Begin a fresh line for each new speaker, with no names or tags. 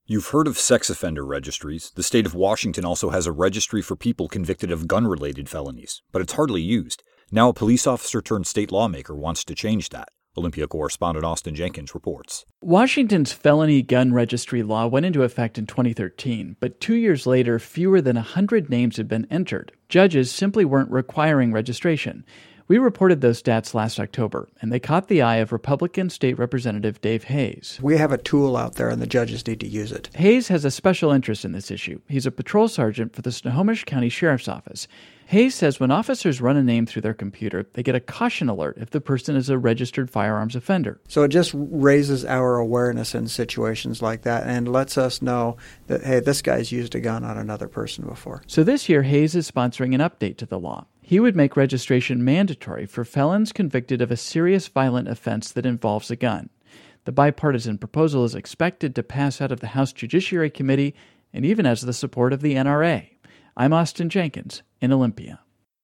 You've heard of sex offender registries. The state of Washington also has a registry for people convicted of gun-related felonies, but it's hardly used. Now a police officer turned state lawmaker wants to change that. Olympia correspondent Austin Jenkins reports.
Washington's felony gun registry law went into effect in 2013, but 2 years later, fewer than 100 names had been entered. Judges simply weren't requiring registration. We reported those stats last October, and they caught the eye of Republican State Representative Dave Hayes.
We have a tool out there, and the judges need to use it.
Hayes has a special interest in this issue. He's a patrol sergeant for the Snohomish County Sheriff's Office. Hayes says when officers run a name through their computer, they get a caution alert if the person is a registered firearms offender.
So it just raises our awareness in situations like that and lets us know that, hey, this guy's used a gun on another person before.
So this year, Hayes is sponsoring an update to the law. He would make registration mandatory for felons convicted of a serious violent offense that involves a gun. The bipartisan proposal is expected to pass out of the House Judiciary Committee and even has the support of the NRA. I'm Austin Jenkins in Olympia.